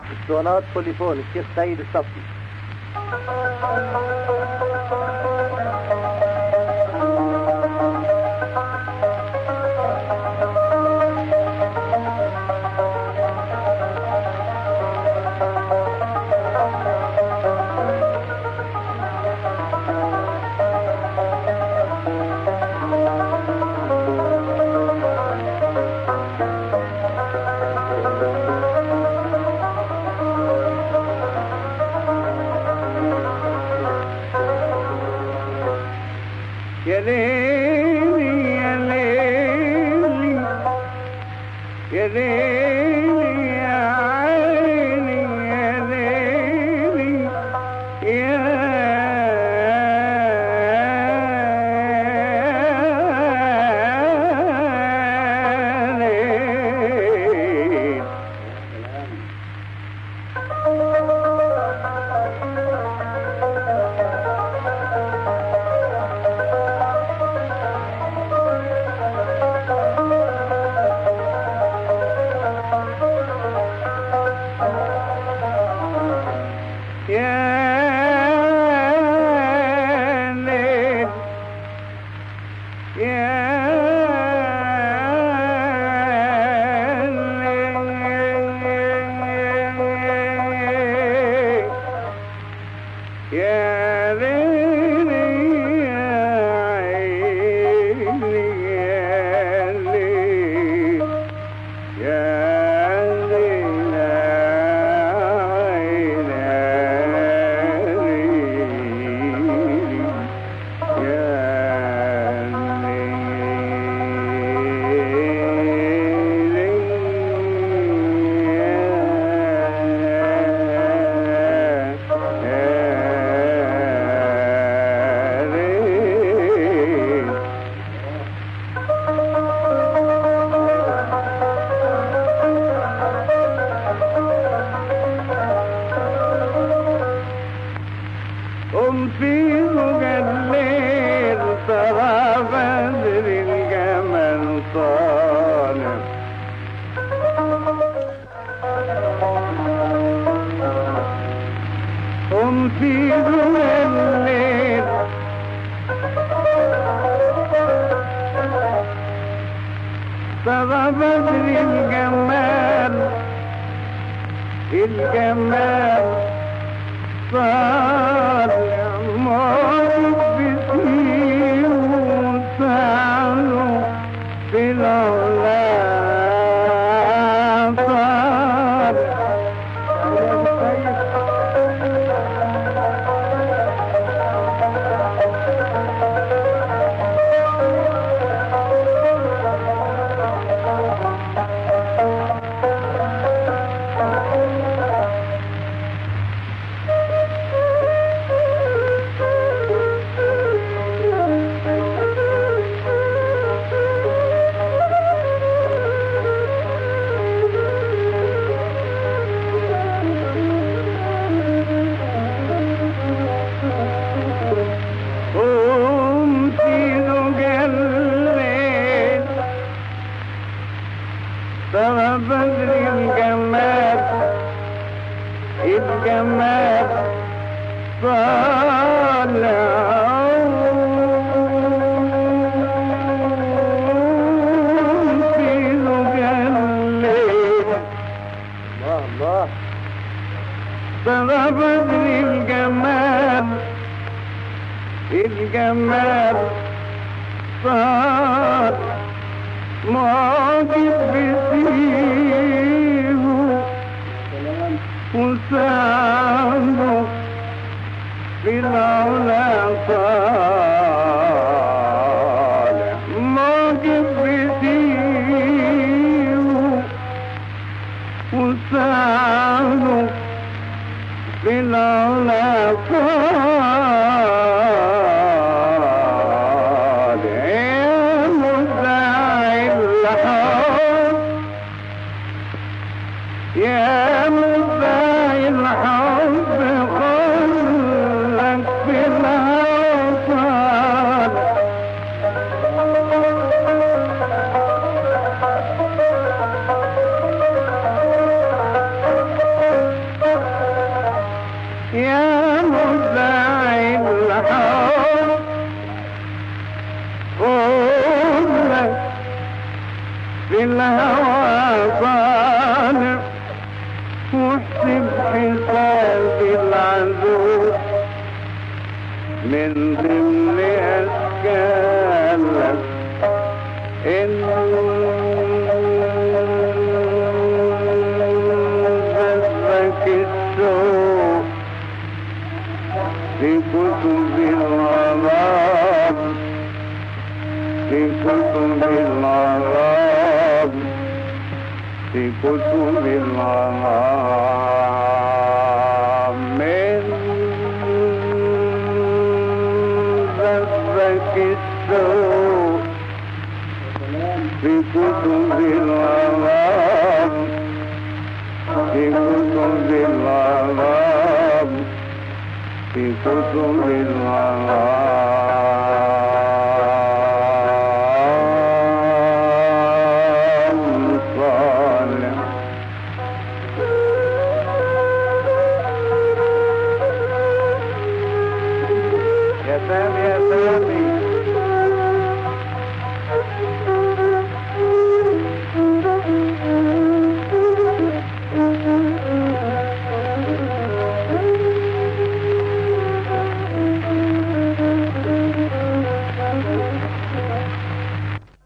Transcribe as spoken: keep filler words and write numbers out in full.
اسطوانات بوليفون الشيخ سيد الصفي. يا ليلي يا ليلي يا ليلي يا عيني يا ليلي يا قم في زوج الليل ترى بدر الجمل طالع قم في زوج الليل ترى بدر الجمال الجمال طالع موت بسنين وسعله في العلا طالع ترى بدر الجمال الجمال طالع في زوج الليل الله الله ترى بدر الجمال الجمال طالع معجب بسيه وسعده في العلا طالع معجب بسيه وسعده في العلا طالع يا مدعي الحب خلك في الأوصال واحسب حساب العذور من ضمن أشكالك إن جذبك الشوق في كتب الغرام في كتب الغرام في كتب الغرام من ذبك السوء في كتب الغرام في كتب الغرام في كتب الغرام صالح يا سامي يا سامي